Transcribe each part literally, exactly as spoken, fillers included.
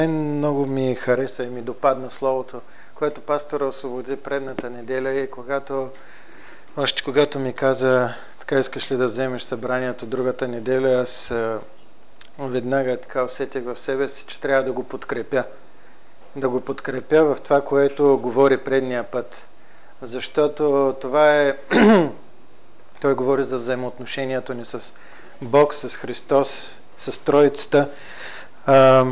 Много ми хареса и ми допадна словото, което пастора освободи предната неделя, и когато, още когато ми каза, така искаш ли да вземеш събранието другата неделя, аз веднага така усетих в себе си, че трябва да го подкрепя. Да го подкрепя в това, което говори предния път. Защото това е... Той говори за взаимоотношението ни с Бог, с Христос, с Троицата. А,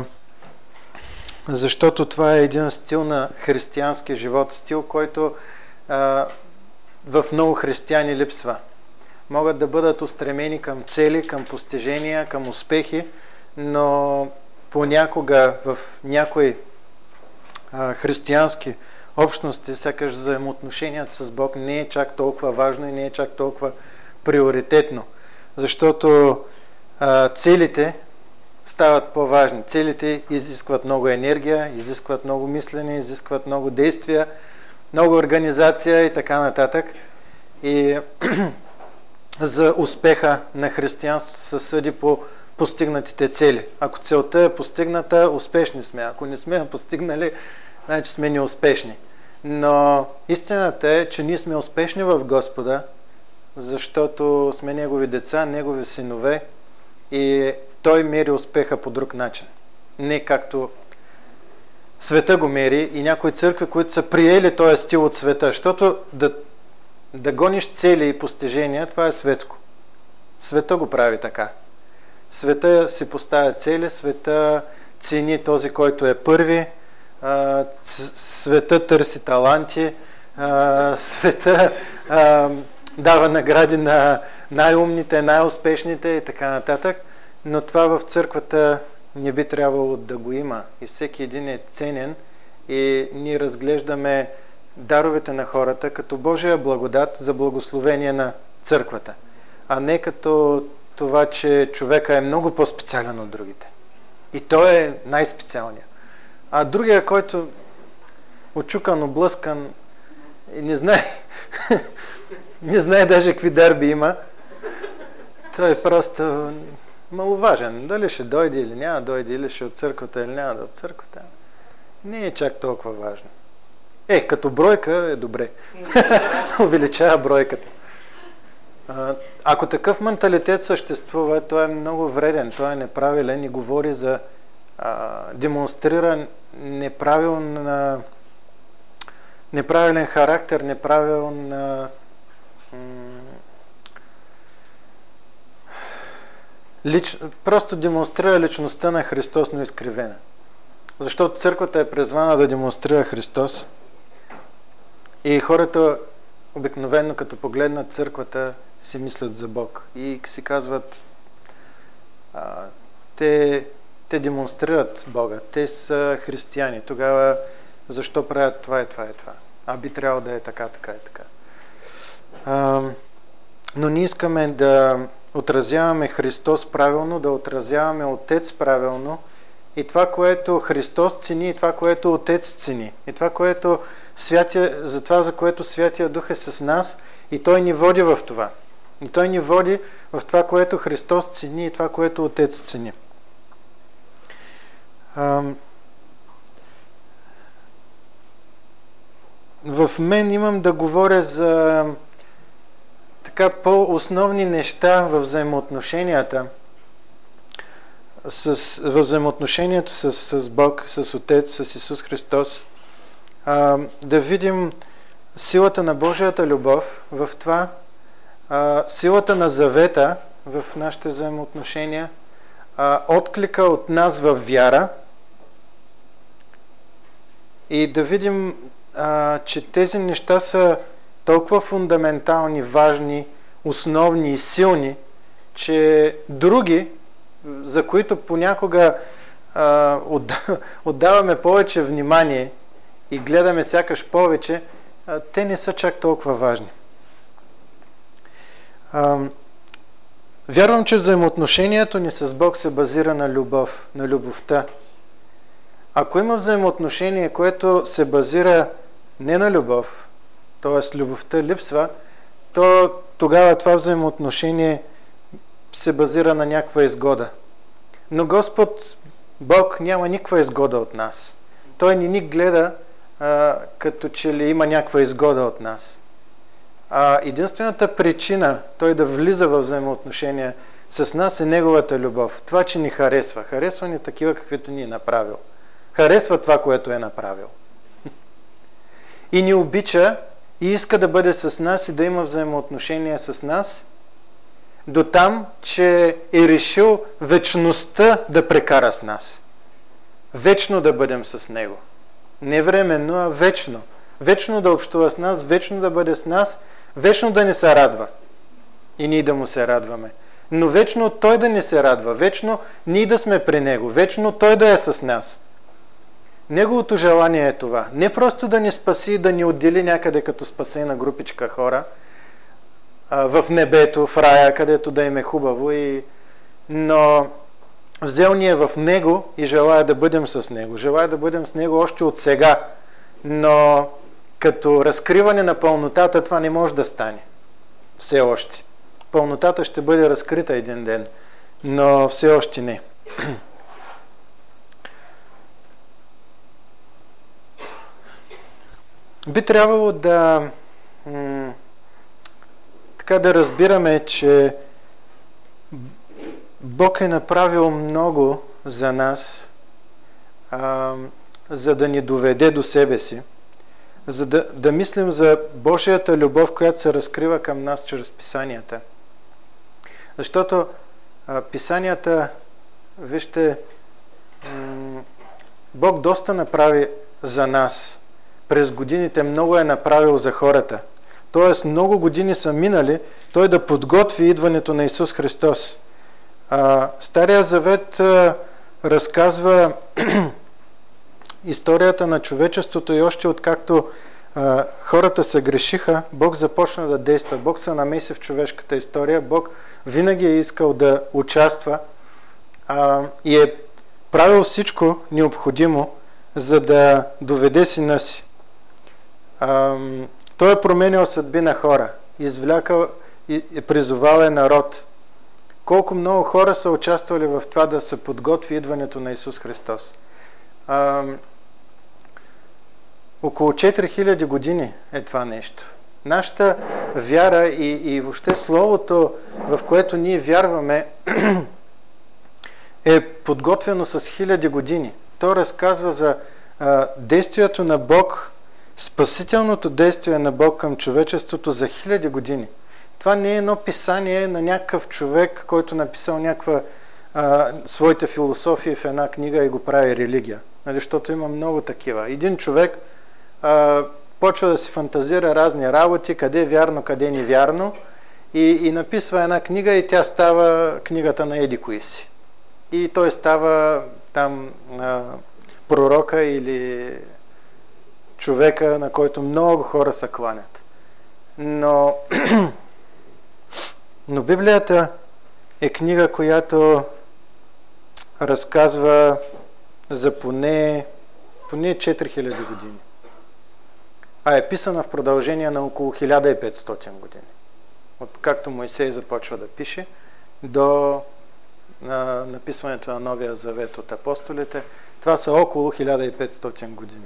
защото това е един стил на християнски живот, стил, който а, в много християни липсва. Могат да бъдат устремени към цели, към постижения, към успехи, но понякога в някои а, християнски общности, сякаш взаимоотношението с Бог не е чак толкова важно и не е чак толкова приоритетно, защото а, целите стават по-важни. Целите изискват много енергия, изискват много мислене, изискват много действия, много организация и така нататък. И за успеха на християнството се съди по постигнатите цели. Ако целта е постигната, успешни сме. Ако не сме я постигнали, значи сме неуспешни. Но истината е, че ние сме успешни в Господа, защото сме Негови деца, Негови синове, и Той мери успеха по друг начин. Не както света го мери и някои църкви, които са приели този стил от света. Защото да, да гониш цели и постижения, това е светско. Света го прави така. Света си поставя цели, света цени този, който е първи, а, света търси таланти, а, света а, дава награди на най-умните, най-успешните и така нататък. Но това в църквата не би трябвало да го има. И всеки един е ценен и ние разглеждаме даровете на хората като Божия благодат за благословение на църквата, а не като това, че човека е много по-специален от другите. И той е най-специалният. А другия, който очукан, облъскан и не знае не знае даже какви дарби има, той е просто маловажен. Дали ще дойде или няма дойде, или ще от църквата или няма да от църквата. Не е чак толкова важно. Е, като бройка е добре. Увеличава бройката. А, ако такъв менталитет съществува, той е много вреден, той е неправилен и говори за а, демонстрира неправилна, неправилен характер, неправилна Лич... просто демонстрира личността на Христос, но изкривена. Защото църквата е призвана да демонстрира Христос и хората обикновено като погледнат църквата си мислят за Бог и си казват а, те, те демонстрират Бога, те са християни, тогава защо правят това и това и това? А би трябвало да е така, така и така. А, но ние искаме да отразяваме Христос правилно, да отразяваме Отец правилно и това, което Христос цени, и това, което Отец цени, и това, което святия, за това, за което Святия Дух е с нас, и Той ни води в това. И Той ни води в това, което Христос цени, и това, което Отец цени. В мен имам да говоря за така по-основни неща в взаимоотношенията с, в взаимоотношението с, с Бог, с Отец, с Исус Христос. А, да видим силата на Божията любов в това, а, силата на завета в нашите взаимоотношения, а, отклика от нас в вяра и да видим, а, че тези неща са толкова фундаментални, важни, основни и силни, че други, за които понякога а, отдаваме повече внимание и гледаме сякаш повече, а, те не са чак толкова важни. А, вярвам, че взаимоотношението ни с Бог се базира на любов, на любовта. Ако има взаимоотношение, което се базира не на любов, т.е. любовта липсва, то тогава това взаимоотношение се базира на някаква изгода. Но Господ Бог няма никаква изгода от нас. Той не ни гледа а, като че ли има някаква изгода от нас. А единствената причина Той да влиза в взаимоотношения с нас е Неговата любов. Това, че ни харесва. Харесва ни такива, каквито ни е направил. Харесва това, което е направил. И ни обича и иска да бъде с нас и да има взаимоотношения с нас, до там, че е решил вечността да прекара с нас. Вечно да бъдем с Него. Не временно, а вечно. Вечно да общува с нас, вечно да бъде с нас, вечно да ни се радва. И ние да му се радваме. Но вечно Той да ни се радва, вечно ние да сме при Него, вечно Той да е с нас. Неговото желание е това. Не просто да ни спаси, да ни отдели някъде като спасена групичка хора, в небето, в рая, където да им е хубаво, и... но взел ни е в Него и желая да бъдем с Него. Желая да бъдем с Него още от сега, но като разкриване на пълнотата това не може да стане. Все още. Пълнотата ще бъде разкрита един ден, но все още не. Би трябвало да м- така да разбираме, че Бог е направил много за нас, а, за да ни доведе до себе си, за да, да мислим за Божията любов, която се разкрива към нас чрез Писанията. Защото а, Писанията, вижте, м- Бог доста направи за нас. През годините много е направил за хората. Тоест, много години са минали Той да подготви идването на Исус Христос. А, Стария Завет а, разказва историята на човечеството и още откакто а, хората се грешиха, Бог започна да действа. Бог се намеси в човешката история. Бог винаги е искал да участва а, и е правил всичко необходимо, за да доведе сина си. А, той е променял съдби на хора, извлякал и призовал е народ. Колко много хора са участвали в това да се подготви идването на Исус Христос. А, около четири хиляди години е това нещо. Нашата вяра и, и въобще Словото, в което ние вярваме, е подготвено с хиляди години. То разказва за а, действието на Бог, спасителното действие на Бог към човечеството за хиляди години. Това не е едно писание на някакъв човек, който написал някаква а, своите философии в една книга и го прави религия. Нали, защото има много такива. Един човек а, почва да си фантазира разни работи, къде е вярно, къде е невярно, и, и написва една книга и тя става книгата на еди кои си. И той става там а, пророка или човека, на който много хора се кланят. Но, но Библията е книга, която разказва за поне, поне четири хиляди години. А е писана в продължение на около хиляда и петстотин години. От както Мойсей започва да пише, до на написването на Новия Завет от апостолите, това са около хиляда и петстотин години.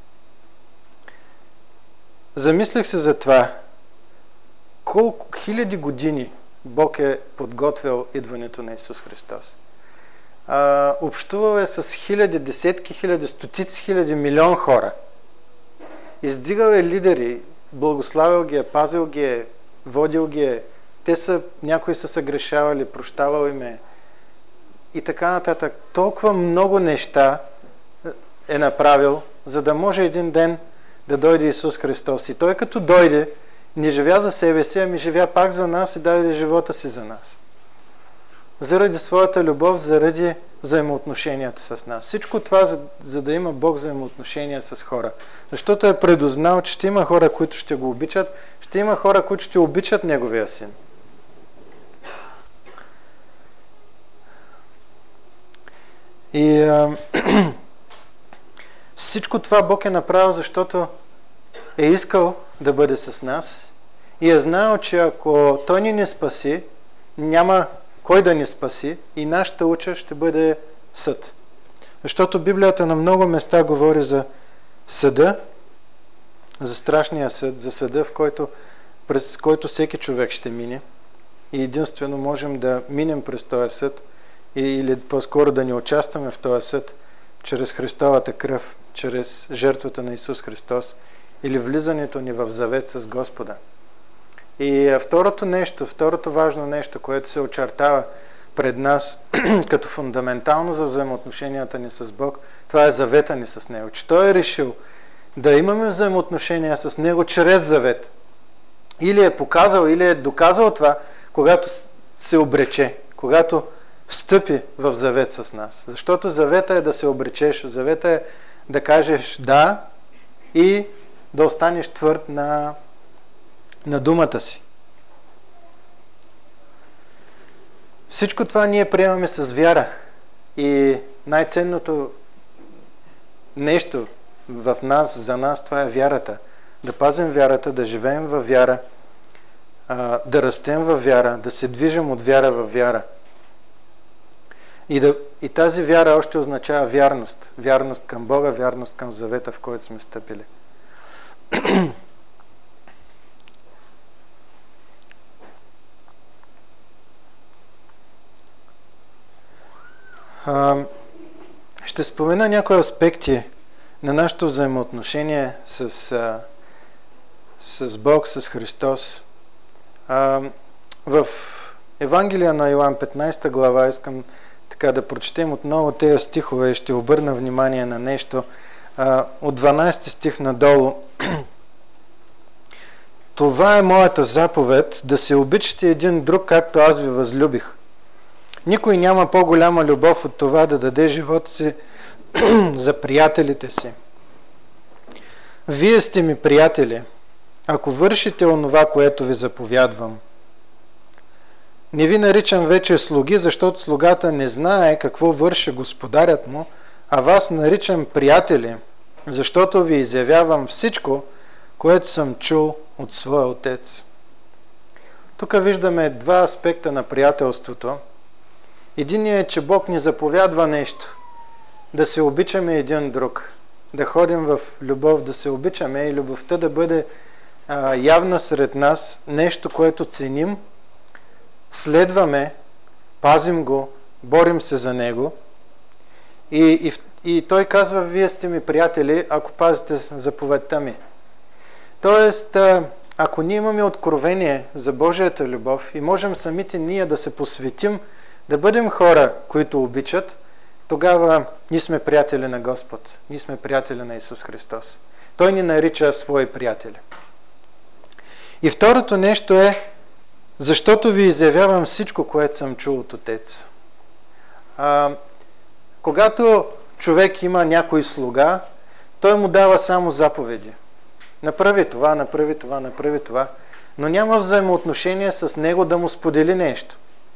Замислих се за това, колко хиляди години Бог е подготвил идването на Исус Христос. А, общувал е с хиляди, десетки хиляди, стотици хиляди, милион хора. Издигал е лидери, благославил ги е, пазил ги е, водил ги е. Те са, някои са съгрешавали, прощавал им е. И така нататък. Толкова много неща е направил, за да може един ден да дойде Исус Христос. И Той като дойде, не живя за себе си, ами живя пак за нас и даде живота си за нас. Заради своята любов, заради взаимоотношението с нас. Всичко това, за, за да има Бог взаимоотношения с хора. Защото е предузнал, че ще има хора, които ще го обичат, ще има хора, които ще обичат Неговия Син. И а, всичко това Бог е направил, защото е искал да бъде с нас и е знаел, че ако Той ни не спаси, няма кой да ни спаси и нашата участ ще бъде съд. Защото Библията на много места говори за съда, за страшния съд, за съда, в който, през който всеки човек ще мине. И единствено можем да минем през този съд, или по-скоро да не участваме в този съд, чрез Христовата кръв, чрез жертвата на Исус Христос, или влизането ни в завет с Господа. И второто нещо, второто важно нещо, което се очертава пред нас като фундаментално за взаимоотношенията ни с Бог, това е завета ни с Него. Че Той е решил да имаме взаимоотношения с Него чрез завет. Или е показал, или е доказал това, когато се обрече, когато встъпи в завет с нас. Защото завета е да се обречеш, завета е да кажеш да и да останеш твърд на, на думата си. Всичко това ние приемаме с вяра. И най-ценното нещо в нас, за нас, това е вярата. Да пазим вярата, да живеем във вяра, да растем във вяра, да се движим от вяра във вяра. И, да, и тази вяра още означава вярност. Вярност към Бога, вярност към завета, в който сме стъпили. А, ще спомена някои аспекти на нашето взаимоотношение с, а, с Бог, с Христос. А, в Евангелие на Йоан петнайсета глава искам така да прочетем отново тези стихове и ще обърна внимание на нещо. А, от дванайсети стих надолу. Това е моята заповед, да се обичате един друг, както аз ви възлюбих. Никой няма по-голяма любов от това да даде живота си за приятелите си. Вие сте ми приятели, ако вършите онова, което ви заповядвам. Не ви наричам вече слуги, защото слугата не знае какво върши господарят му, а вас наричам приятели, защото ви изявявам всичко, което съм чул от своя отец. Тук виждаме два аспекта на приятелството. Единият е, че Бог ни заповядва нещо. Да се обичаме един друг. Да ходим в любов, да се обичаме и любовта да бъде а, явна сред нас. Нещо, което ценим, следваме, пазим го, борим се за него. И, и, и той казва, вие сте ми приятели, ако пазите заповедта ми. Тоест, а, ако ние имаме откровение за Божията любов и можем самите ние да се посветим, да бъдем хора, които обичат, тогава ние сме приятели на Господ. Ние сме приятели на Исус Христос. Той ни нарича свои приятели. И второто нещо е, защото ви изявявам всичко, което съм чул от Отец. А, когато човек има някой слуга, той му дава само заповеди. Направи това, направи това, направи това, но няма взаимоотношение с него да му сподели нещо.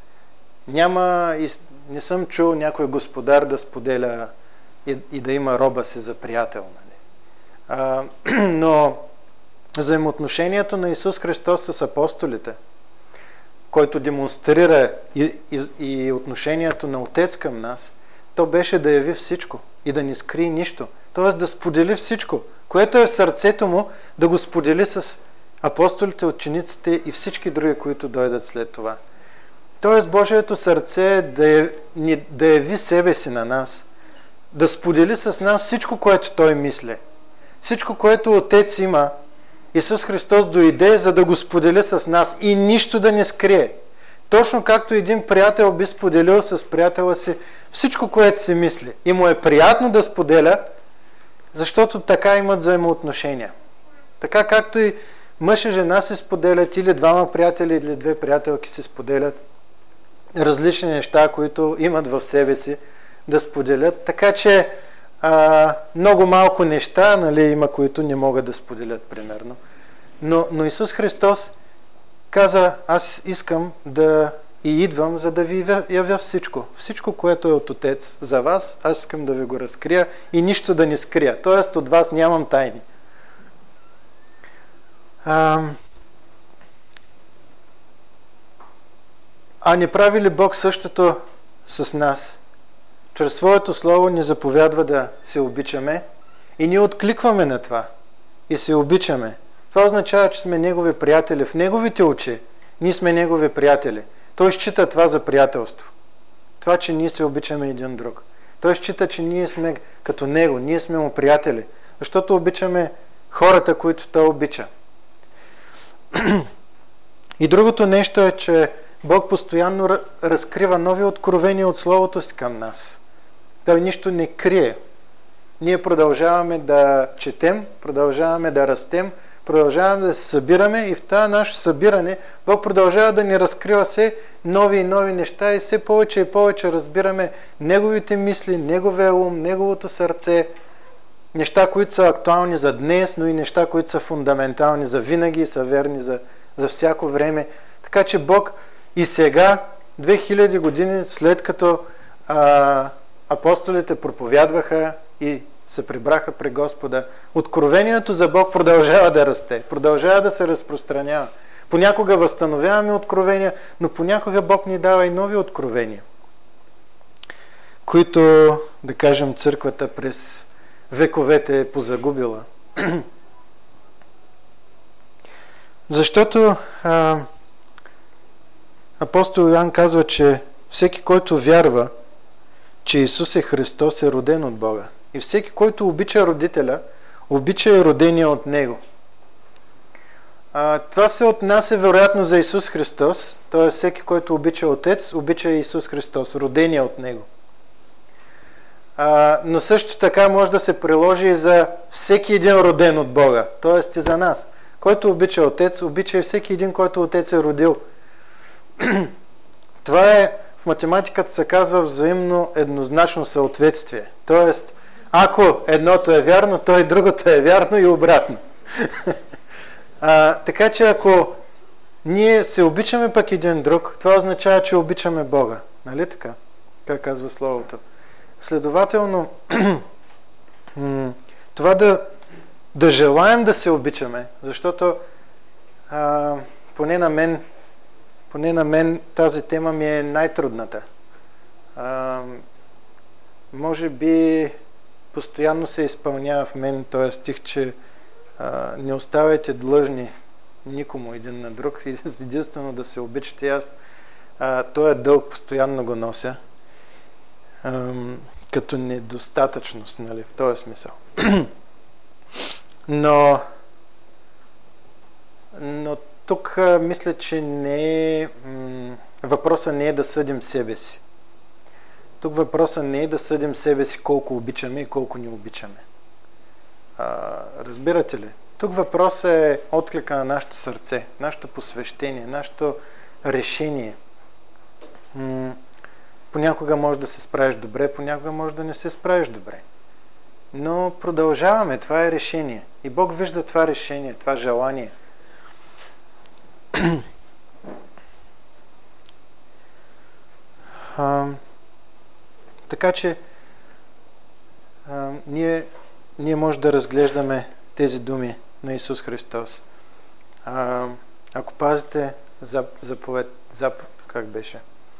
Няма, не съм чул някой господар да споделя и, и да има роба си за приятел. Нали? А, но взаимоотношението на Исус Христос с апостолите, който демонстрира и, и, и отношението на Отец към нас, то беше да яви всичко и да не скрие нищо. Т.е. да сподели всичко, което е в сърцето му, да го сподели с апостолите, учениците и всички други, които дойдат след това. Тоест Божието сърце е да, е, да яви себе си на нас, да сподели с нас всичко, което Той мисли. Всичко, което Отец има, Исус Христос дойде, за да го сподели с нас и нищо да не скрие. Точно както един приятел би споделил с приятела си всичко, което си мисли. И му е приятно да споделя, защото така имат взаимоотношения. Така както и мъж и жена се споделят, или двама приятели, или две приятелки се споделят различни неща, които имат в себе си да споделят. Така че а, много малко неща, нали, има, които не могат да споделят, примерно. Но, но Исус Христос каза, аз искам да и идвам, за да ви явя всичко. Всичко, което е от Отец за вас, аз искам да ви го разкрия и нищо да не скрия. Тоест от вас нямам тайни. А, а не прави ли Бог същото с нас? чрез своето Слово ни заповядва да се обичаме и ние откликваме на това и се обичаме. Това означава, че сме Негови приятели. В Неговите очи ние сме Негови приятели. Той счита това за приятелство. Това, че ние се обичаме един друг. Той счита, че ние сме като Него, ние сме Му приятели, защото обичаме хората, които Той обича. И другото нещо е, че Бог постоянно разкрива нови откровения от Словото си към нас. Той нищо не крие. Ние продължаваме да четем, продължаваме да растем, продължаваме да се събираме и в това наше събиране Бог продължава да ни разкрива все нови и нови неща и все повече и повече разбираме Неговите мисли, Неговия ум, Неговото сърце, неща, които са актуални за днес, но и неща, които са фундаментални за винаги и са верни за, за всяко време. Така че Бог и сега, две хиляди години след като а, апостолите проповядваха и се прибраха при Господа, откровението за Бог продължава да расте, продължава да се разпространява. Понякога възстановяваме откровения, но понякога Бог ни дава и нови откровения, които, да кажем, църквата през вековете е позагубила. Защото а, апостол Йоан казва, че всеки, който вярва, че Исус е Христос, е роден от Бога. И всеки, който обича родителя, обича и родения от Него. А, това се отнася вероятно за Исус Христос, т.е. всеки, който обича Отец, обича и Исус Христос, родения от Него. А, но също така може да се приложи и за всеки един роден от Бога, т.е. и за нас. Който обича Отец, обича и всеки един, който Отец е родил. Това е, в математиката се казва взаимно еднозначно съответствие. Тоест, ако едното е вярно, то и другото е вярно и обратно. а, така че ако ние се обичаме пък един друг, това означава, че обичаме Бога. Нали така? Как казва Словото. Следователно, това да, да желаем да се обичаме, защото а, поне на мен поне на мен тази тема ми е най-трудната. А, може би постоянно се изпълнява в мен този стих, че а, не оставайте длъжни никому един на друг, единствено да се обичате. Аз а, този дълг постоянно го нося а, като недостатъчност, нали, в този смисъл. но но тук а, мисля, че не е, м- въпросът не е да съдим себе си. Тук въпросът не е да съдим себе си колко обичаме и колко не обичаме. А, разбирате ли? Тук въпросът е отклика на нашето сърце, нашето посвещение, нашето решение. М- понякога може да се справиш добре, понякога може да не се справиш добре. Но продължаваме, това е решение. И Бог вижда това решение, това желание. А, така че а, ние, ние може да разглеждаме тези думи на Исус Христос. А, ако пазите зап, заповед, зап, как беше?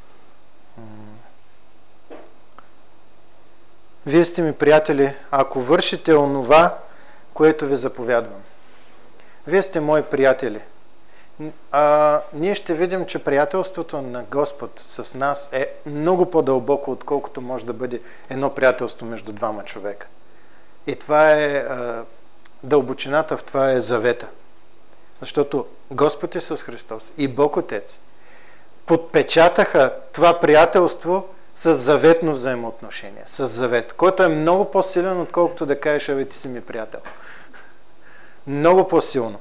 Вие сте ми приятели, ако вършите онова, което ви заповядвам. Вие сте мои приятели. А, ние ще видим, че приятелството на Господ с нас е много по-дълбоко, отколкото може да бъде едно приятелство между двама човека. И това е а, дълбочината, в това е завета. Защото Господ Исус Христос и Бог Отец подпечатаха това приятелство с заветно взаимоотношение, с завет, който е много по-силен, отколкото да кажеш, абе, ти си ми приятел. Много по-силно.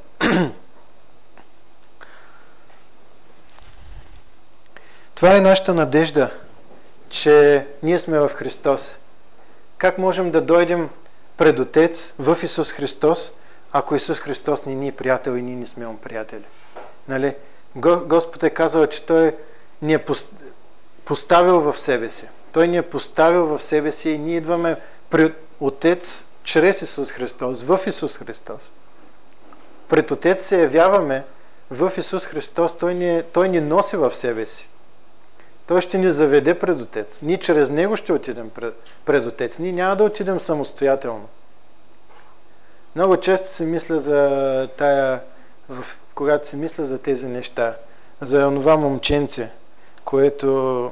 Това е нашата надежда, че ние сме в Христос. Как можем да дойдем пред Отец в Исус Христос, ако Исус Христос не ни е приятел и ние не сме му приятели? Нали? Господ е казал, че Той ни е поставил в себе си. Той ни е поставил в себе си и ние идваме пред Отец чрез Исус Христос, в Исус Христос. Пред Отец се явяваме в Исус Христос, Той ни, е, той ни носи в себе си. Той ще ни заведе пред Отец. Ние чрез Него ще отидем пред, пред Отец. Ние няма да отидем самостоятелно. Много често си мисля за тая, в, когато си мисля за тези неща, за онова момченце, което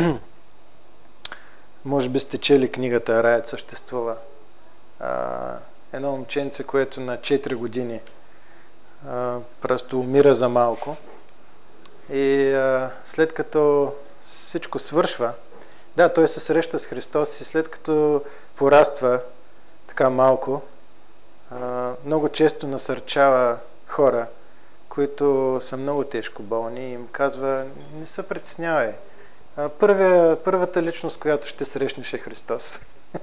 може би сте чели книгата "Раят съществува". А, едно момченце, което на четири години а, просто умира за малко. И а, след като всичко свършва, да, той се среща с Христос и след като пораства така малко, а, много често насърчава хора, които са много тежко болни, и им казва: не се притеснявай. Първия, първата личност, която ще срещнеш, е Христос.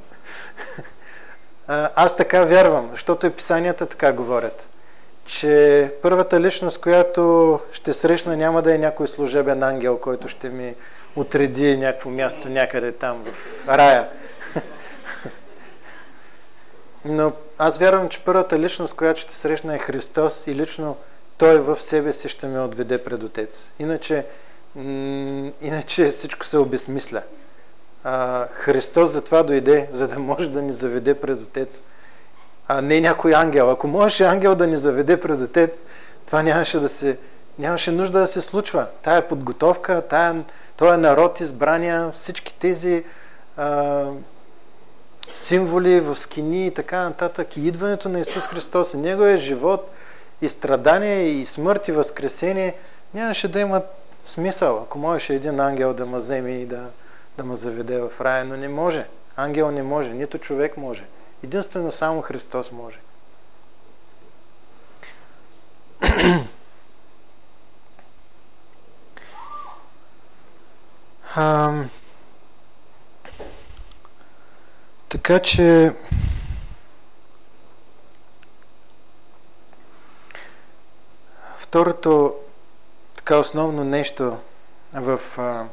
Аз така вярвам, защото и писанията така говорят, че първата личност, която ще срещна, няма да е някой служебен ангел, който ще ми отреди някакво място някъде там в рая. Но аз вярвам, че първата личност, която ще срещна, е Христос и лично Той в себе си ще ме отведе пред Отец. Иначе, м- иначе всичко се обезмисля. А, Христос затова дойде, за да може да ни заведе пред Отец, а не някой ангел. Ако можеше ангел да ни заведе пред Отец, това нямаше да се, нямаше нужда да се случва. Тая подготовка, тая, този народ избрания, всички тези а, символи в скини и така нататък, и идването на Исус Христос и Неговия живот, и страдание, и смърт, и възкресение, нямаше да има смисъл, ако можеше един ангел да ме вземе и да, да ме заведе в рая, но не може. Ангел не може, нито човек може. Единствено само Христос може. а, така че второто така основно нещо в а,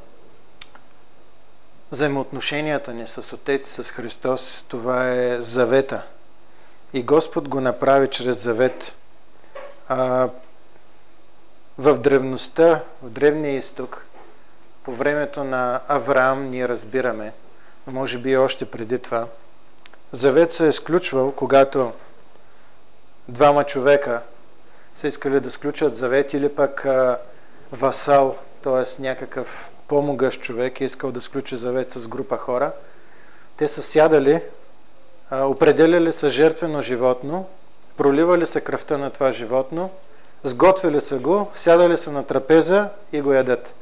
взаимоотношенията ни с Отец, с Христос, това е завета. И Господ го направи чрез завет. А, в древността, в Древния изток, по времето на Авраам, ние разбираме, може би още преди това, завет се е сключвал, когато двама човека са искали да сключат завет, или пък а, васал, т.е. някакъв по-могъщ човек е искал да сключи завет с група хора. Те са сядали, а, определяли са жертвено животно, проливали са кръвта на това животно, сготвили са го, сядали са на трапеза и го ядат.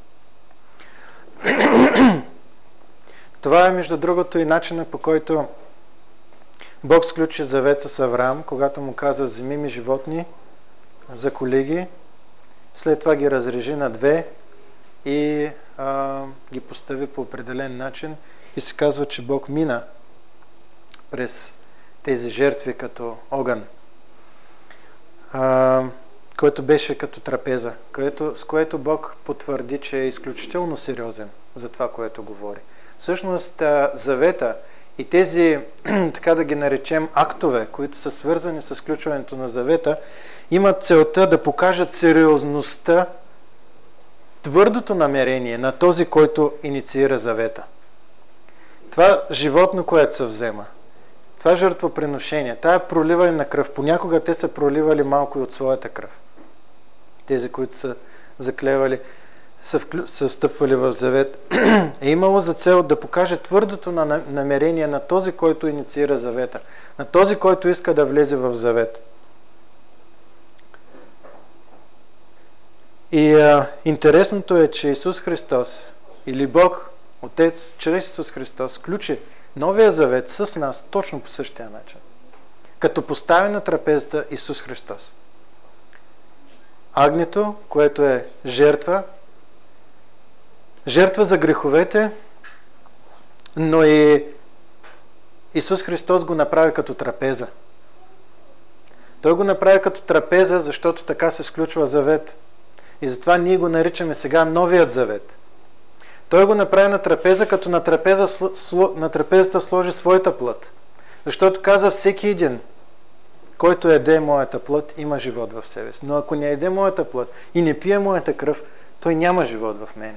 Това е, между другото, и начина, по който Бог сключи завет с Авраам, когато му каза: вземи ми животни, заколи ги, след това ги разрежи на две и а, ги постави по определен начин, и се казва, че Бог мина през тези жертви като огън, а, което беше като трапеза, което, с което Бог потвърди, че е изключително сериозен за това, което говори. Всъщност завета и тези, така да ги наречем, актове, които са свързани с сключването на завета, имат целта да покажат сериозността, твърдото намерение на този, който инициира завета. Това животно, което се взема, това жертвоприношение, тая проливане на кръв, понякога те са проливали малко и от своята кръв. Тези, които са заклевали, са, вклю... са встъпвали в завет, е имало за цел да покаже твърдото на намерение на този, който инициира завета, на този, който иска да влезе в завет. И а, интересното е, че Исус Христос или Бог, Отец, чрез Исус Христос сключи новия завет с нас точно по същия начин, като постави на трапезата Исус Христос. Агнето, което е жертва, жертва за греховете, но и Исус Христос го направи като трапеза. Той го направи като трапеза, защото така се сключва завет. И затова ние го наричаме сега новият завет. Той го направи на трапеза, като на, трапеза, на трапезата сложи своята плът. Защото каза: всеки един, който яде моята плът, има живот в себе си. Но ако не яде моята плът и не пие моята кръв, той няма живот в мене.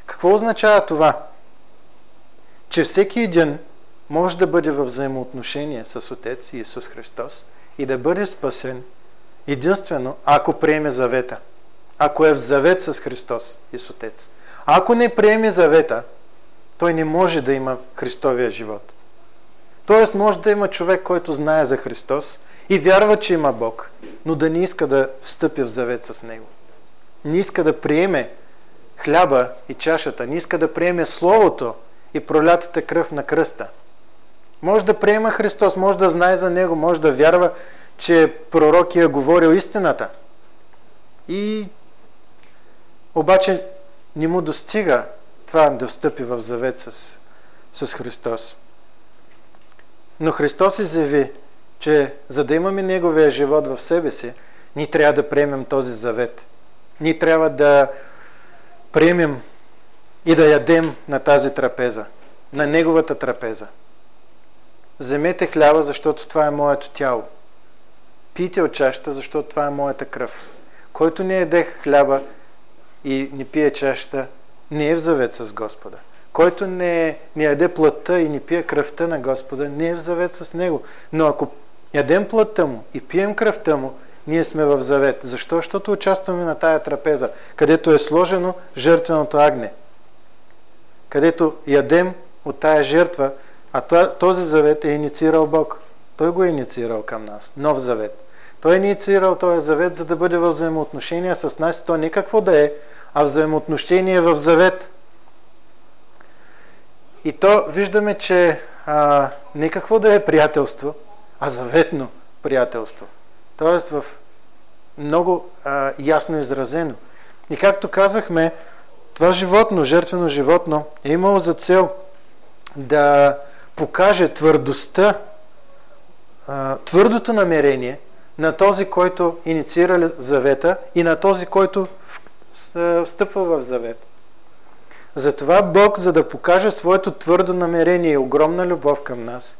Какво означава това? Че всеки един може да бъде в взаимоотношение с Отец Исус Христос и да бъде спасен единствено, ако приеме завета. Ако е в завет с Христос и с Отец. А ако не приеме завета, той не може да има Христовия живот. Тоест може да има човек, който знае за Христос и вярва, че има Бог, но да не иска да встъпи в завет с Него. Не иска да приеме хляба и чашата, не иска да приеме Словото и пролятата кръв на кръста. Може да приема Христос, може да знае за Него, може да вярва, че пророк е говорил истината. И обаче не му достига това да встъпи в завет с, с Христос. Но Христос изяви, че за да имаме Неговия живот в себе си, ние трябва да приемем този завет. Ние трябва да приемем и да ядем на тази трапеза, на Неговата трапеза. Вземете хляба, защото това е моето тяло. Пийте от чашата, защото това е моята кръв. Който не яде хляба и не пие чашата, не е в завет с Господа. Който не, не яде плътта и не пие кръвта на Господа, не е в завет с Него. Но ако ядем плътта Му и пием кръвта Му, ние сме в завет. Защо? Защото участваме на тая трапеза, където е сложено жертвеното агне. Където ядем от тая жертва, а този завет е инициирал Бог. Той го е инициирал към нас. Нов завет. Той е инициирал този завет, за да бъде в взаимоотношения с нас. То не какво да е, а взаимоотношение в завет. И то виждаме, че а, не какво да е приятелство, а заветно приятелство. Тоест в много а, ясно изразено. И както казахме, това животно, жертвено животно, е имало за цел да покаже твърдостта, а, твърдото намерение на този, който инициира завета и на този, който встъпва в завет. Затова Бог, за да покаже своето твърдо намерение и огромна любов към нас,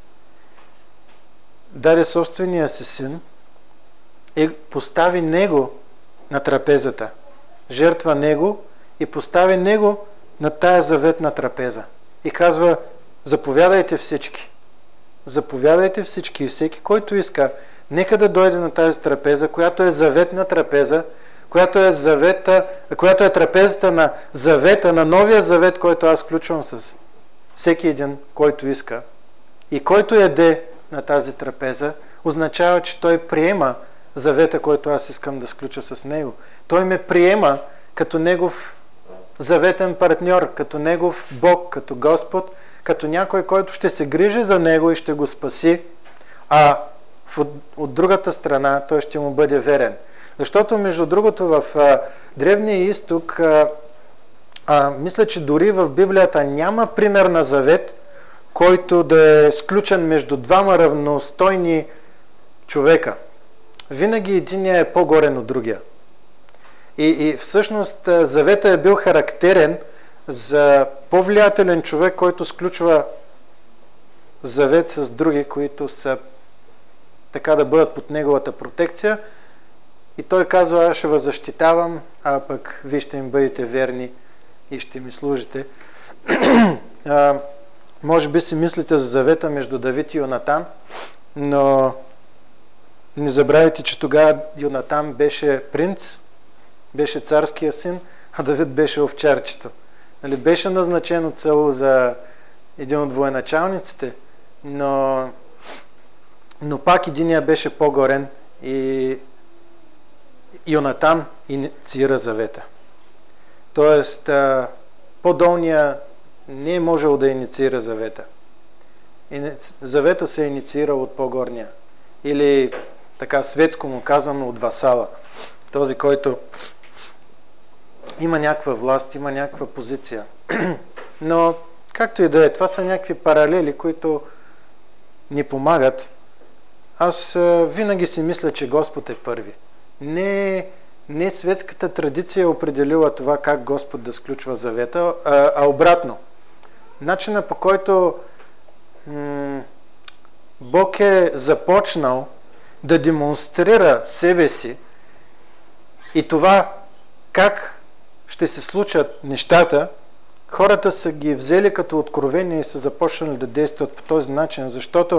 даде собствения си син и постави Него на трапезата. Жертва Него и постави Него на тая заветна трапеза. И казва, заповядайте всички. Заповядайте всички и всеки, който иска, нека да дойде на тази трапеза, която е заветна трапеза, която е, завета, която е трапезата на завета, на новия завет, който аз включвам с всеки един, който иска. И който яде на тази трапеза, означава, че той приема завета, който аз искам да сключа с него. Той ме приема като негов заветен партньор, като негов Бог, като Господ, като някой, който ще се грижи за него и ще го спаси, а от, от другата страна той ще му бъде верен. Защото, между другото, в а, Древния изток, а, а, мисля, че дори в Библията няма пример на завет, който да е сключен между двама равностойни човека. Винаги единия е по-горен от другия. И, и всъщност завета е бил характерен за по-влиятелен човек, който сключва завет с други, които са така да бъдат под неговата протекция. И той казва, аз ще ви защитавам, а пък вие ще им бъдете верни и ще ми служите. а, може би си мислите за завета между Давид и Йонатан, но не забравяйте, че тогава Йонатан беше принц, беше царския син, а Давид беше овчарчето. Нали, беше назначен от Саул за един от военачалниците, но, но пак единия беше по-горен и Йонатан инициира завета. Тоест, по-долния не е можел да инициира завета. Завета се е инициирал от по-горния. Или, така светско му казано, от васала. Този, който има някаква власт, има някаква позиция. Но, както и да е, това са някакви паралели, които ни помагат. Аз винаги си мисля, че Господ е първи. Не, не светската традиция е определила това как Господ да сключва завета, а, а обратно. Начина, по който м- Бог е започнал да демонстрира себе си и това как ще се случат нещата хората са ги взели като откровение и са започнали да действат по този начин, защото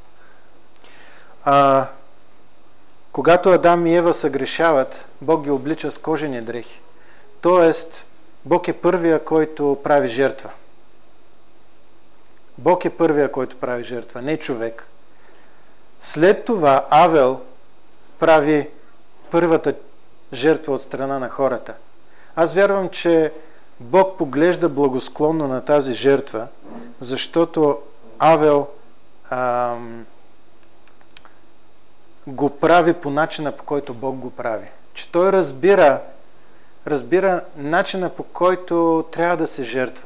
а, когато Адам и Ева съгрешават, Бог ги облича с кожени дрехи. Тоест, Бог е първия, който прави жертва. Бог е първия, който прави жертва, не човек. След това Авел прави първата жертва от страна на хората. Аз вярвам, че Бог поглежда благосклонно на тази жертва, защото Авел ам, го прави по начина, по който Бог го прави. Че той разбира, разбира начина, по който трябва да се жертва.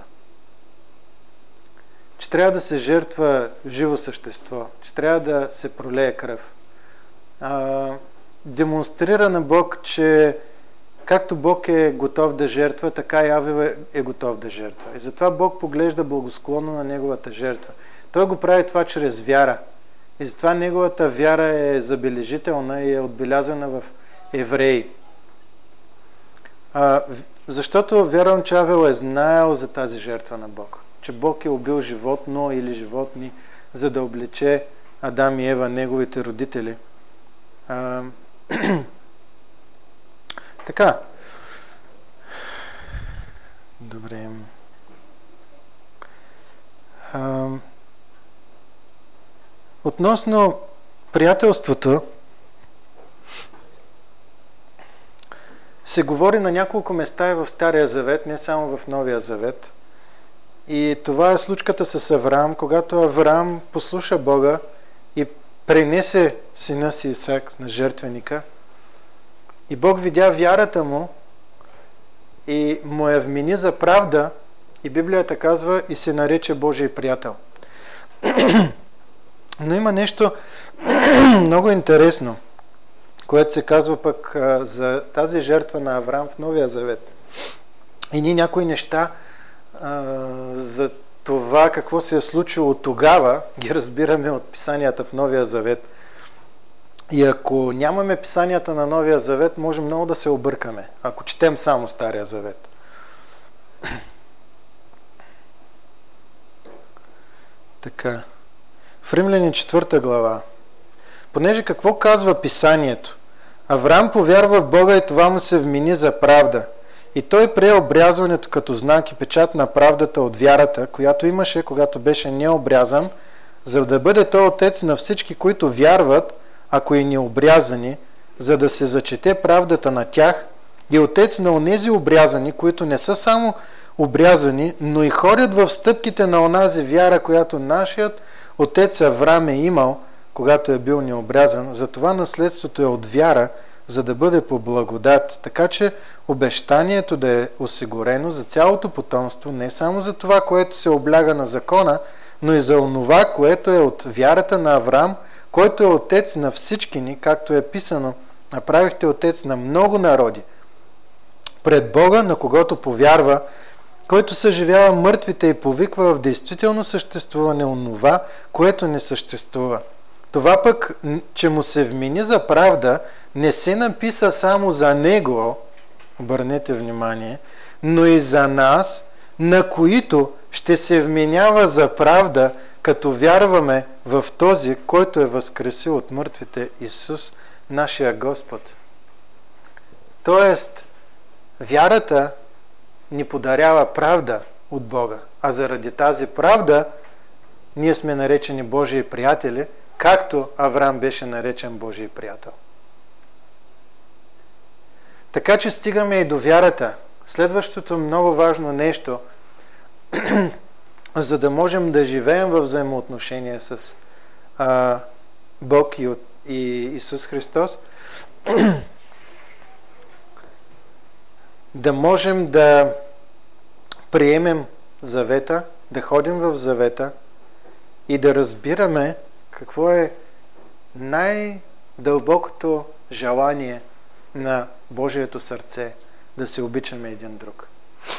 Че трябва да се жертва живо същество. Че трябва да се пролее кръв. А, демонстрира на Бог, че както Бог е готов да жертва, така и Авел е готов да жертва. И затова Бог поглежда благосклонно на неговата жертва. Той го прави това чрез вяра. И затова неговата вяра е забележителна и е отбелязана в Евреи. А, защото вярвам, че Авел е знаел за тази жертва на Бог. Че Бог е убил животно или животни, за да облече Адам и Ева, неговите родители. А, така. Добре. А, относно приятелството, се говори на няколко места и в Стария Завет, не само в Новия Завет. И това е случката с Авраам, когато Авраам послуша Бога и пренесе сина си Исак на жертвеника. И Бог видя вярата му и му я вмени за правда, и Библията казва, и се нарече Божий приятел. Но има нещо много интересно, което се казва пък а, за тази жертва на Авраам в Новия Завет. И ние някои неща а, за това какво се е случило тогава, ги разбираме от писанията в Новия Завет. И ако нямаме писанията на Новия Завет, може много да се объркаме, ако четем само Стария Завет. Така. В Римляни четвърта глава. Понеже какво казва писанието? Авраам повярва в Бога и това му се вмени за правда. И той прие обрязването като знак и печат на правдата от вярата, която имаше, когато беше необрязан, за да бъде той отец на всички, които вярват, ако и необрязани, за да се зачете правдата на тях, и отец на онези обрязани, които не са само обрязани, но и ходят в стъпките на онази вяра, която нашият отец Авраам е имал, когато е бил необрязан. Затова наследството е от вяра, за да бъде по благодат. Така че обещанието да е осигурено за цялото потомство, не само за това, което се обляга на закона, но и за онова, което е от вярата на Авраам, който е отец на всички ни, както е писано, направихте отец на много народи. Пред Бога, на когото повярва, който съживява мъртвите и повиква в действително съществуване онова, което не съществува. Това пък, че му се вмени за правда, не се написа само за него, обърнете внимание, но и за нас, на които ще се вменява за правда, като вярваме в този, който е възкресил от мъртвите, Исус, нашия Господ. Тоест, вярата ни подарява правда от Бога, а заради тази правда ние сме наречени Божии приятели, както Авраам беше наречен Божий приятел. Така че стигаме и до вярата. Следващото много важно нещо, за да можем да живеем в взаимоотношения с а, Бог и, и Исус Христос, да можем да приемем завета, да ходим в завета и да разбираме какво е най-дълбокото желание на Божието сърце, да се обичаме един друг.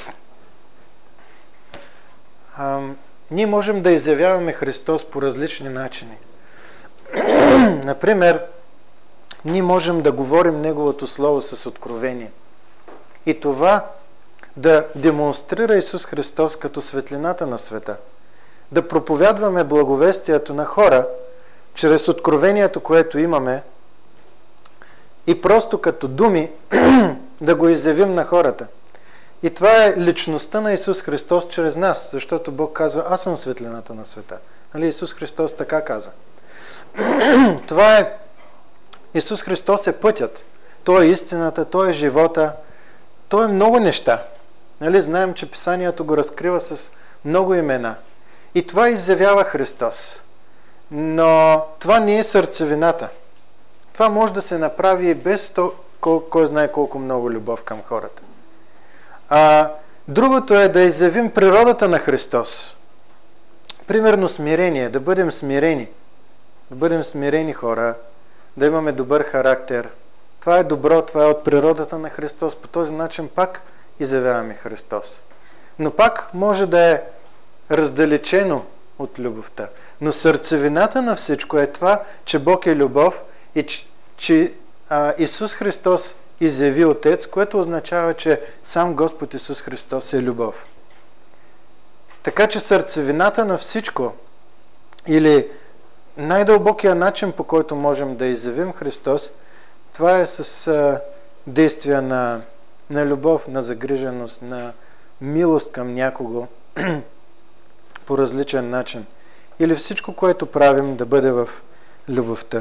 А, ние можем да изявяваме Христос по различни начини. Например, ние можем да говорим Неговото Слово с откровение. И това да демонстрира Исус Христос като светлината на света. Да проповядваме благовестието на хора, чрез откровението, което имаме, и просто като думи да го изявим на хората. И това е личността на Исус Христос чрез нас, защото Бог казва, аз съм светлината на света. Нали? Исус Христос така каза. Това е, Исус Христос е пътят. Той е истината, Той е живота, Той е много неща. Нали? Знаем, че Писанието го разкрива с много имена. И това изявява Христос. Но това не е сърцевината. Това може да се направи и без то, кой, кой знае колко много любов към хората. А другото е да изявим природата на Христос. Примерно смирение, да бъдем смирени. Да бъдем смирени хора, да имаме добър характер. Това е добро, това е от природата на Христос. По този начин пак изявяваме Христос. Но пак може да е раздалечено от любовта. Но сърцевината на всичко е това, че Бог е любов и че, че а, Исус Христос изяви Отец, което означава, че сам Господ Исус Христос е любов. Така че сърцевината на всичко или най-дълбокия начин, по който можем да изявим Христос, това е с а, действия на, на любов, на загриженост, на милост към някого по различен начин. Или всичко, което правим, да бъде в любовта.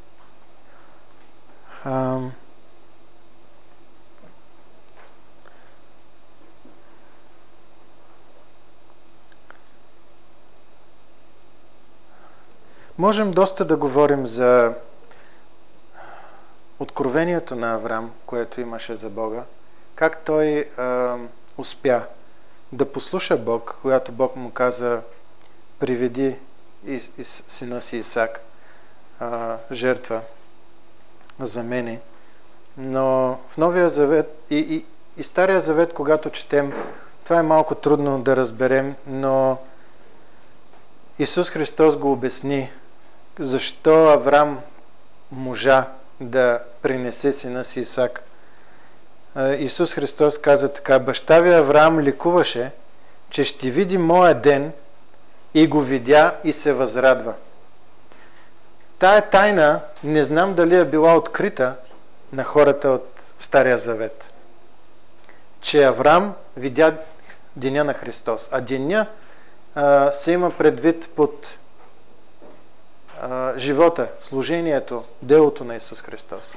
А, можем доста да говорим за откровението на Авраам, което имаше за Бога, как той а, успя да послуша Бог, когато Бог му каза приведи и, и сина си Исак а, жертва за мене. Но в Новия Завет и, и, и Стария Завет, когато четем, това е малко трудно да разберем, но Исус Христос го обясни защо Авраам можа да принесе сина си Исак. Исус Христос каза така: баща ви Авраам ликуваше, че ще види моя ден, и го видя и се възрадва. Тая тайна не знам дали е била открита на хората от Стария Завет. Че Авраам видя деня на Христос. А деня а, се има предвид под а, живота, служението, делото на Исус Христос.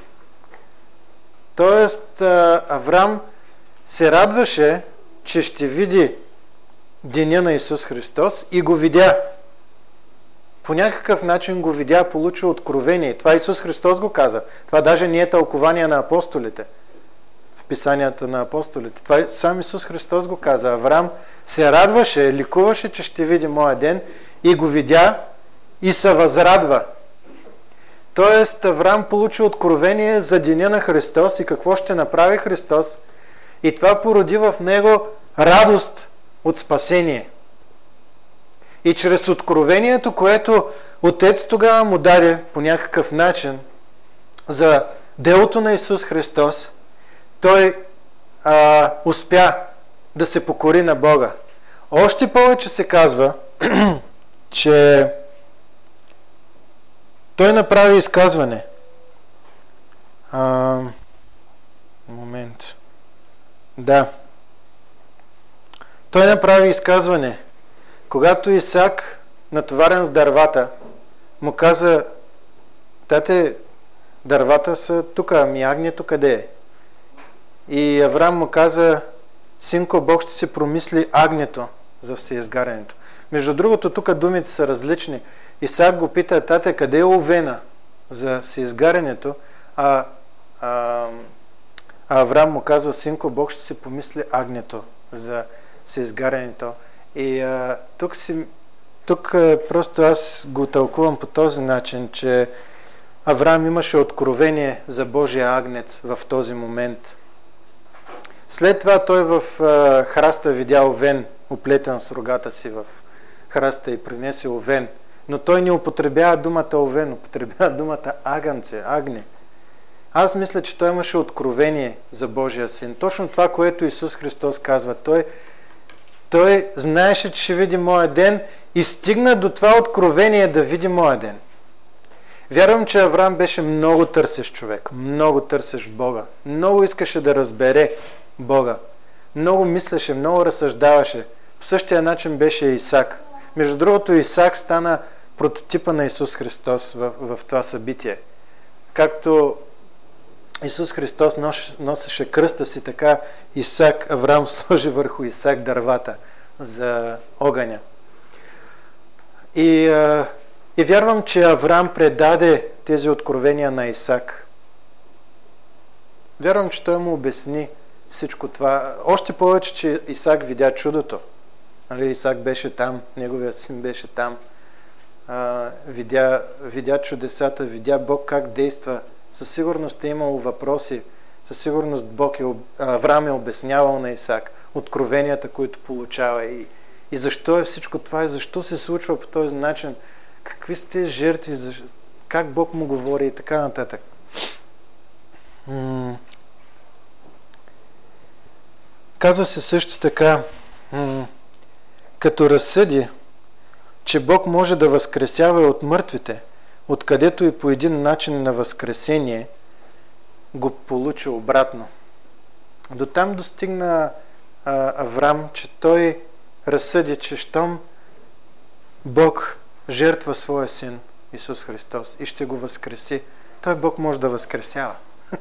Тоест а, Авраам се радваше, че ще види деня на Исус Христос и го видя. По някакъв начин го видя, получи откровение. Това Исус Христос го каза. Това даже не е тълкование на апостолите. В писанията на апостолите. Това сам Исус Христос го каза. Авраам се радваше, ликуваше, че ще види моя ден, и го видя и се възрадва. Тоест Авраам получи откровение за деня на Христос и какво ще направи Христос. И това породи в него радост от спасение. И чрез откровението, което Отец тогава му даде по някакъв начин за делото на Исус Христос, той а, успя да се покори на Бога. Още повече се казва, че той направи изказване. А, момент. Да. Той направи изказване. Когато Исак, натоварен с дървата, му каза: тате, дървата са тук, ами агнето къде е? И Авраам му каза: синко, Бог ще се промисли агнето за всеизгарянето. Между другото, тук думите са различни. Исак го пита: тате, къде е овена за всеизгарянето? А, а, а Авраам му казва: синко, Бог ще се помисли агнето за всеизгарянето. И а, тук, си, тук а, просто аз го тълкувам по този начин, че Авраам имаше откровение за Божия агнец в този момент. След това той в а, храста видя овен, оплетен с рогата си в храста, и принесе овен. Но той не употребява думата овен, употребява думата агънце, агне. Аз мисля, че той имаше откровение за Божия син. Точно това, което Исус Христос казва. Той, той знаеше, че ще види моя ден и стигна до това откровение да види моя ден. Вярвам, че Авраам беше много търсещ човек, много търсещ Бога. Много искаше да разбере Бога. Много мислеше, много разсъждаваше. По същия начин беше и Исак. Между другото, Исак стана прототипа на Исус Христос в, в това събитие. Както Исус Христос носеше кръста си, така Исак, Авраам сложи върху Исак дървата за огъня. И, и вярвам, че Авраам предаде тези откровения на Исак. Вярвам, че той му обясни всичко това. Още повече, че Исак видя чудото. Нали, Исак беше там, неговия син беше там. А, видя, видя чудесата, видя Бог как действа. Със сигурност е имало въпроси. Със сигурност Бог е, Авраам е обяснявал на Исак откровенията, които получава. И, и защо е всичко това? И защо се случва по този начин? Какви са тези жертви? Защо, как Бог му говори и така нататък. М- Казва се също така, м- като разсъди, че Бог може да възкресява от мъртвите, откъдето и по един начин на възкресение го получи обратно. До там достигна а, Авраам, че той разсъди, че щом Бог жертва своя син Исус Христос и ще го възкреси, той Бог може да възкресява.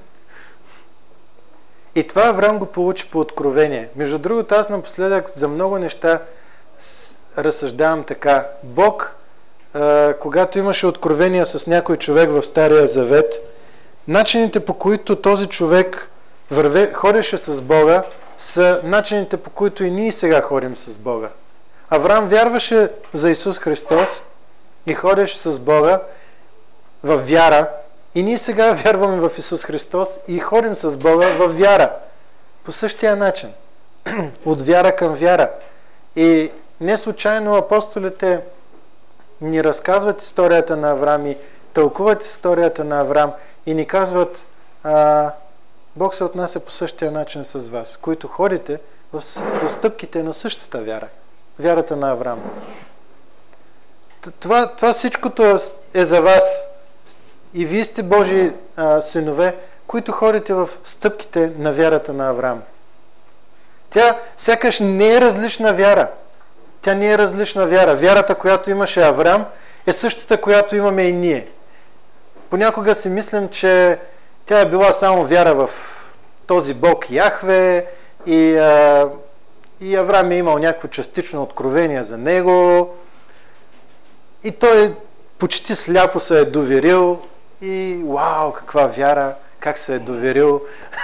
И това Авраам го получи по откровение. Между другото, аз напоследък за много неща разсъждавам така. Бог, а, когато имаше откровения с някой човек в Стария Завет, начините, по които този човек върве, ходеше с Бога, са начините, по които и ние сега ходим с Бога. Авраам вярваше за Исус Христос и ходеше с Бога в вяра. И ние сега вярваме в Исус Христос и ходим с Бога в вяра. По същия начин. От вяра към вяра. И не случайно апостолите ни разказват историята на Авраам и тълкуват историята на Авраам и ни казват, а, Бог се отнася по същия начин с вас, които ходите в, в стъпките на същата вяра. Вярата на Авраам. Това, това всичкото е за вас. И вие сте Божии а, синове, които ходите в стъпките на вярата на Авраам. Тя сякаш не е различна вяра. Тя не е различна вяра. Вярата, която имаше Авраам, е същата, която имаме и ние. Понякога си мислим, че тя е била само вяра в този Бог Яхве и, а, и Авраам е имал някакво частично откровение за него и той почти сляпо се е доверил и вау, каква вяра, как се е доверил.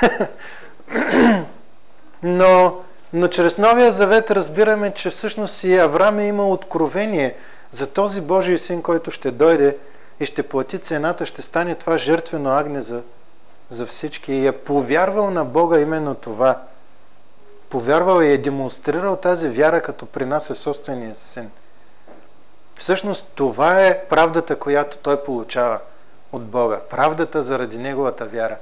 но, но чрез Новия Завет разбираме, че всъщност и Авраам е имал откровение за този Божий син, който ще дойде и ще плати цената, ще стане това жертвено агне за, за всички. И е повярвал на Бога именно това. Повярвал и е демонстрирал тази вяра, като принася собствения син. Всъщност това е правдата, която той получава от Бога. Правдата заради неговата вяра.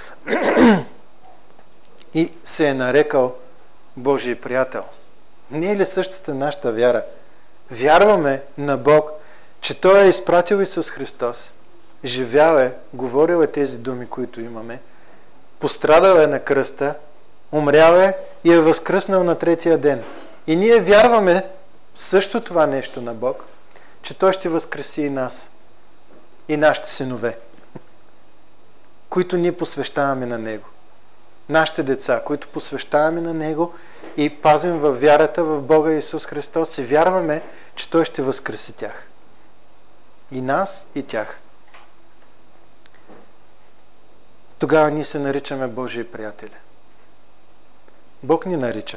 И се е нарекал Божий приятел. Не е ли същата нашата вяра? Вярваме на Бог, че Той е изпратил Исус Христос, живял е, говорил е тези думи, които имаме, пострадал е на кръста, умрял е и е възкръснал на третия ден. И ние вярваме също това нещо на Бог, че Той ще възкреси и нас, и нашите синове, които ние посвещаваме на Него. Нашите деца, които посвещаваме на Него и пазим във вярата в Бога Исус Христос и вярваме, че Той ще възкреси тях. И нас, и тях. Тогава ние се наричаме Божии приятели. Бог ни нарича.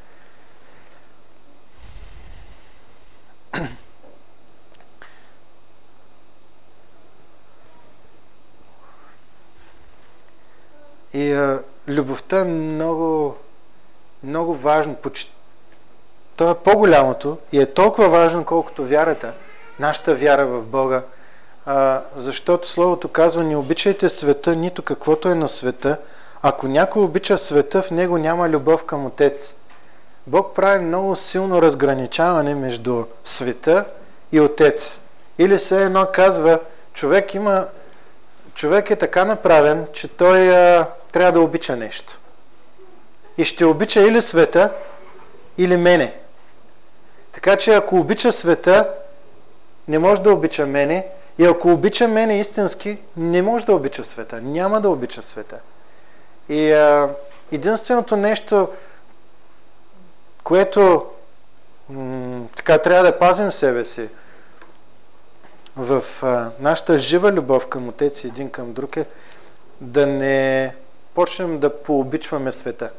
И а, любовта е много, много важно. Почти. То е по-голямото и е толкова важно, колкото вярата. Нашата вяра в Бога. А, защото Словото казва: не обичайте света, нито каквото е на света. Ако някой обича света, в него няма любов към Отец. Бог прави много силно разграничаване между света и Отец. Или все едно казва: човек има човек е така направен, че той а, трябва да обича нещо. И ще обича или света, или мене. Така че ако обича света, не може да обича мене. И ако обича мене истински, не може да обича света. Няма да обича света. И а, единственото нещо, което м- така трябва да пазим себе си в а, нашата жива любов към Отец и един към друг, е да не почнем да пообичваме света.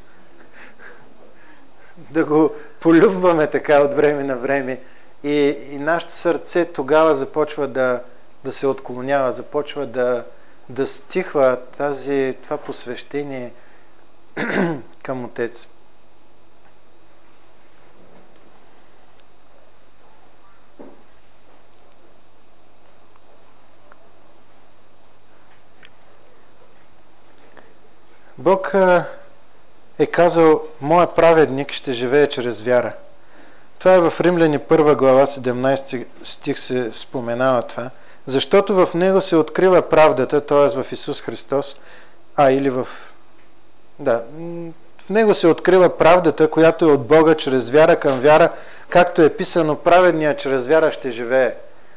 Да го полюбваме така от време на време. И, и нашето сърце тогава започва да, да се отклонява, започва да, да стихва тази, това посвещение към Отец. Бог е казал: моя праведник ще живее чрез вяра. Това е в Римляни първа глава, седемнайсети стих се споменава това. Защото в него се открива правдата, т.е. в Исус Христос, а или в... Да, в него се открива правдата, която е от Бога чрез вяра към вяра, както е писано: праведният чрез вяра ще живее.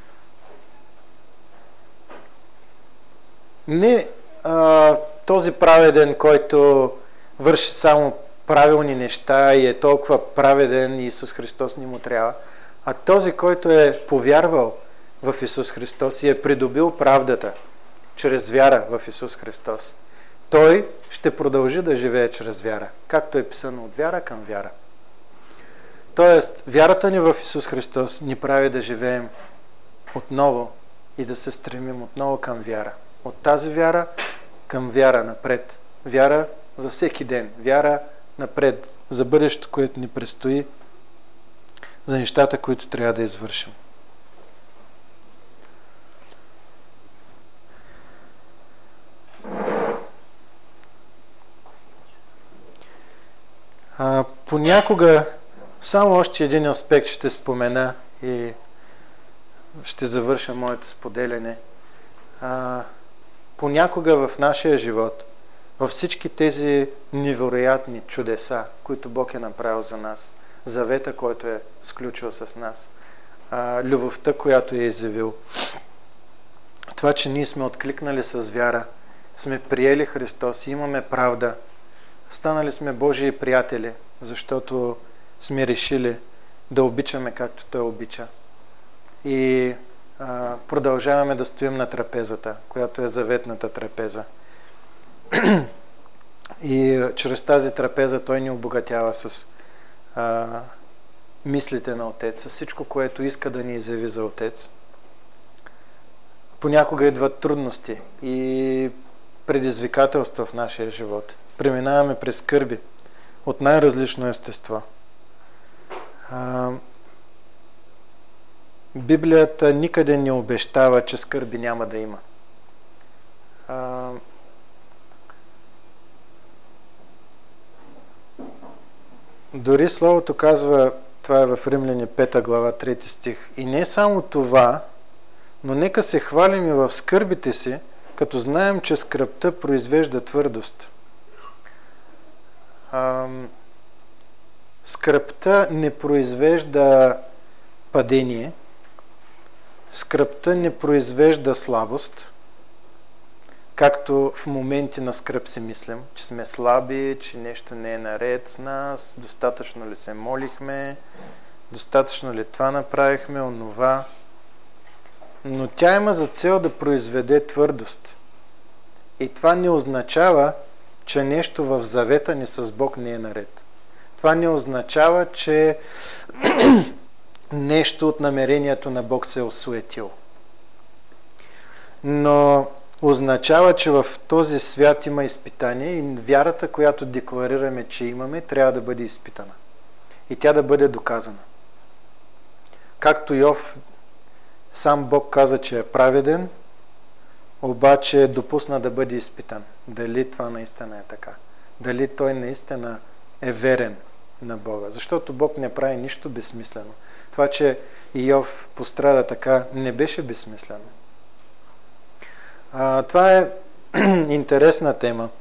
Не а, този праведен, който върши само правилни неща и е толкова праведен, и Исус Христос не му трябва, а този, който е повярвал в Исус Христос и е придобил правдата чрез вяра в Исус Христос, той ще продължи да живее чрез вяра, както е писано: от вяра към вяра. Тоест, вярата ни в Исус Христос ни прави да живеем отново и да се стремим отново към вяра. От тази вяра към вяра напред. Вяра за всеки ден. Вяра напред за бъдещето, което ни предстои, за нещата, които трябва да извършим. А, понякога само още един аспект ще спомена и ще завърша моето споделяне. А, понякога в нашия живот, във всички тези невероятни чудеса, които Бог е направил за нас, завета, който е сключил с нас, а, любовта, която е изявил, това, че ние сме откликнали с вяра, сме приели Христос и имаме правда, станали сме Божии приятели, защото сме решили да обичаме както Той обича. И а, продължаваме да стоим на трапезата, която е заветната трапеза. И чрез тази трапеза Той ни обогатява с а, мислите на Отец, с всичко, което иска да ни изяви за Отец. Понякога идват трудности и предизвикателства в нашия живот. Преминаваме през скърби от най-различно естество. А, Библията никъде не обещава, че скърби няма да има. А, Дори Словото казва, това е в Римляни пета глава, трети стих: и не само това, но нека се хвалим и в скърбите си, като знаем, че скръбта произвежда твърдост. Ам, скръбта не произвежда падение, скръбта не произвежда слабост, както в моменти на скръб си мислим, че сме слаби, че нещо не е наред с нас, достатъчно ли се молихме, достатъчно ли това направихме, онова. Но тя има за цел да произведе твърдост. И това не означава, че нещо в завета ни с Бог не е наред. Това не означава, че нещо от намерението на Бог се е осуетил. Но означава, че в този свят има изпитание и вярата, която декларираме, че имаме, трябва да бъде изпитана. И тя да бъде доказана. Както Йов Сам Бог каза, че е праведен, обаче допусна да бъде изпитан. Дали това наистина е така? Дали той наистина е верен на Бога? Защото Бог не прави нищо безсмислено. Това, че Йов пострада така, не беше безсмислено. А, това е интересна тема.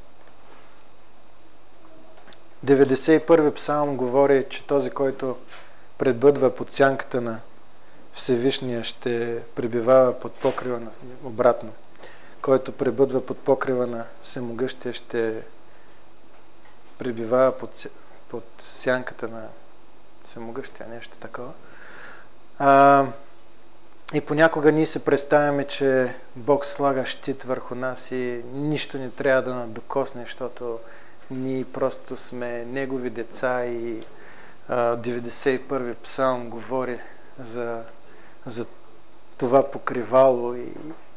деветдесет и първи псалм говори, че този, който предбъдва под сянката на Всевишния, ще пребивава под покрива на... обратно. Който пребъдва под покрива на Всемогъщия, ще пребивава под, под сянката на Всемогъщия, нещо такова. А, и понякога ние се представяме, че Бог слага щит върху нас и нищо не трябва да надокосне, защото ние просто сме Негови деца и а, деветдесет и първи псалм говори за, за това покривало и,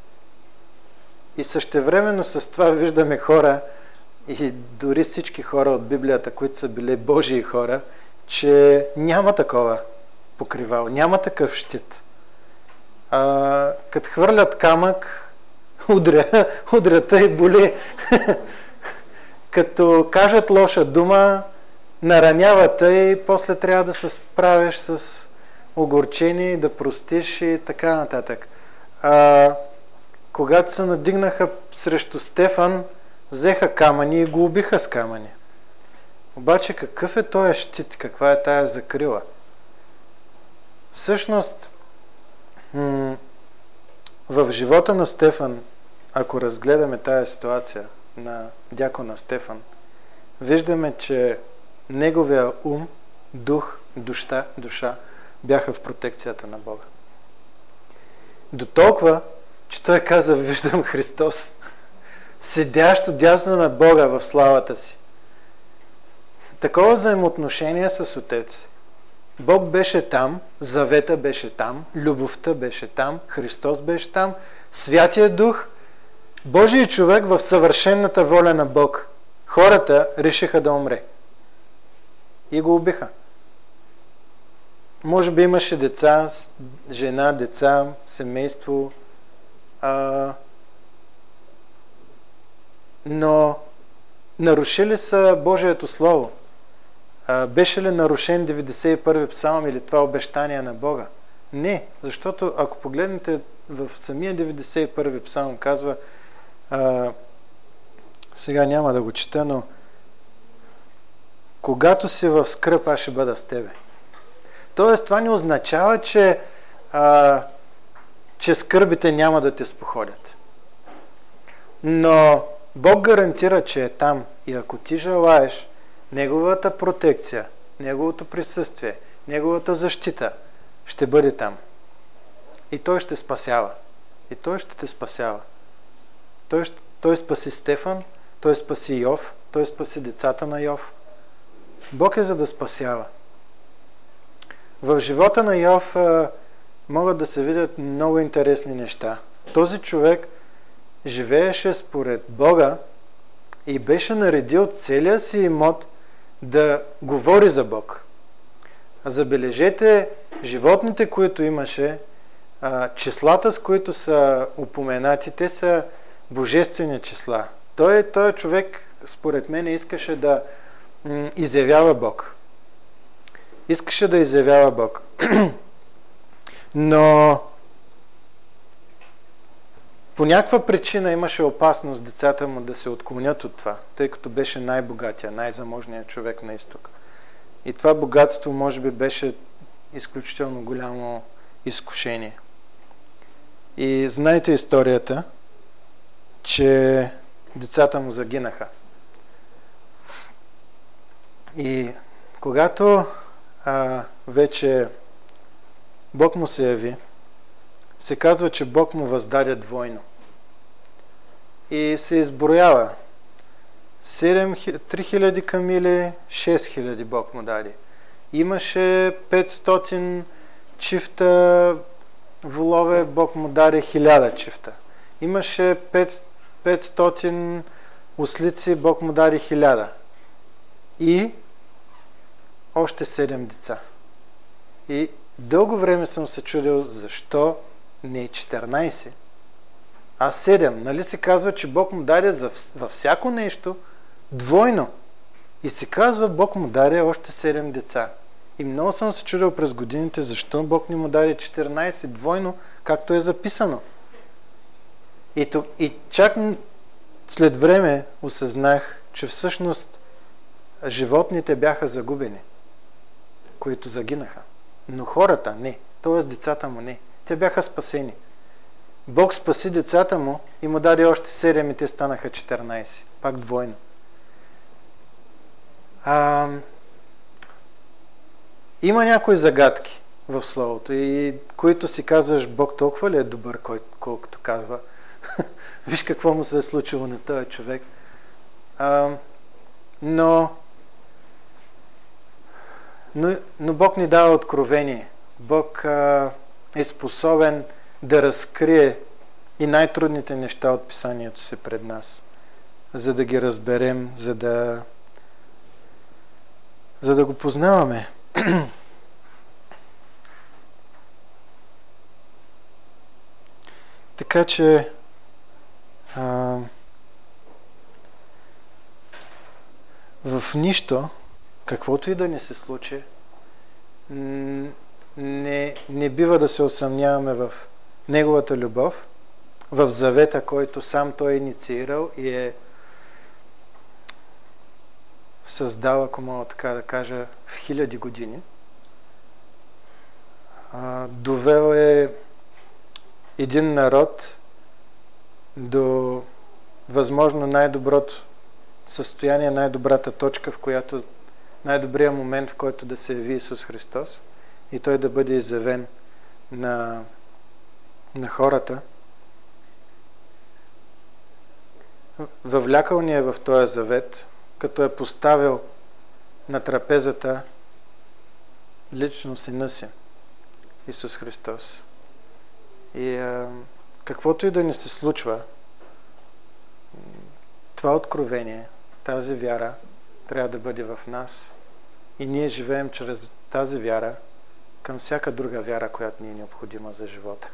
и същевременно с това виждаме хора и дори всички хора от Библията, които са били Божии хора, че няма такова покривало, няма такъв щит. А, като хвърлят камък, удря, удрята и боли. Като кажат лоша дума, наранявата и после трябва да се справиш с огорчение, да простиш и така нататък. А, когато се надигнаха срещу Стефан, взеха камъни и го убиха с камъни. Обаче какъв е този щит? Каква е тая закрила? Всъщност, м- в живота на Стефан, ако разгледаме тая ситуация на дякона Стефан, виждаме, че неговия ум, дух, душа, душа бяха в протекцията на Бога. До толкова, че той каза: виждам Христос, седящо дясно на Бога в славата си. Такова взаимоотношение с Отец. Бог беше там, завета беше там, любовта беше там, Христос беше там, Святия Дух, Божий човек в съвършената воля на Бог. Хората решиха да умре. И го убиха. Може би имаше деца, жена, деца, семейство, а, но нарушили са Божието Слово. А, беше ли нарушен деветдесет и първи псалм или това обещание на Бога? Не, защото ако погледнете в самия деветдесет и първи псалм казва, а, сега няма да го чета, но когато си в скръб, аз ще бъда с тебе. Тоест, това не означава, че, а, че скърбите няма да те споходят. Но Бог гарантира, че е там и ако ти желаеш, Неговата протекция, Неговото присъствие, Неговата защита ще бъде там. И Той ще спасява. И Той ще те спасява. Той, ще, той спаси Стефан, Той спаси Йов, Той спаси децата на Йов. Бог е за да спасява. В живота на Йов а, могат да се видят много интересни неща. Този човек живееше според Бога и беше наредил целия си имот да говори за Бог. Забележете, животните, които имаше, а, числата, с които са упоменати, те са божествени числа. Той, той човек, според мен, искаше да м, изявява Бог. Искаше да изявява Бог. Но по някаква причина имаше опасност децата му да се отклонят от това, тъй като беше най-богатия, най-заможният човек на изток. И това богатство може би беше изключително голямо изкушение. И знаете историята, че децата му загинаха. И когато а, вече Бог му се яви, се казва, че Бог му въздаде двойно. И се изброява. три хиляди камили, шест хиляди Бог му даде. Имаше петстотин чифта волове, Бог му даде хиляда чифта. Имаше петстотин ослици, Бог му даде хиляда. И още седем деца. И дълго време съм се чудил защо Не четиринайсет, а седем. Нали се казва, че Бог му даде за, във всяко нещо двойно. И се казва, Бог му даде още седем деца. И много съм се чудил през годините, защо Бог не му даде четиринайсет двойно, както е записано. И, тук, и чак след време осъзнах, че всъщност животните бяха загубени, които загинаха. Но хората не, т.е. децата му не. Те бяха спасени. Бог спаси децата му и му даде още седем и те станаха четиринайсет. Пак двойно. А, има някои загадки в Словото, и които си казваш, Бог толкова ли е добър, колкото казва. Виж какво му се е случило на този човек. А, но, но, но Бог ни дава откровение. Бог а, е способен да разкрие и най-трудните неща от Писанието си пред нас, за да ги разберем, за да, за да го познаваме. Така че а, в нищо, каквото и да ни се случи, не, не бива да се усъмняваме в Неговата любов, в завета, който сам Той е инициирал и е създал, ако мога така да кажа, в хиляди години. А, довел е един народ до възможно най-доброто състояние, най-добрата точка, в която най-добрият момент, в който да се яви Исус Христос и Той да бъде изявен на, на хората. Въвлякал ни е в този завет, като е поставил на трапезата лично Сина си, Исус Христос. И а, каквото и да ни се случва, това откровение, тази вяра трябва да бъде в нас и ние живеем чрез тази вяра към всяка друга вяра, която ни е необходима за живота.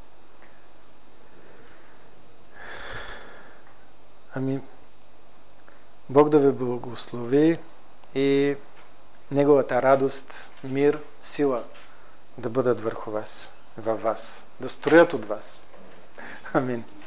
Ами, Бог да ви благослови и Неговата радост, мир, сила да бъдат върху вас, във вас, да строят от вас. Амин.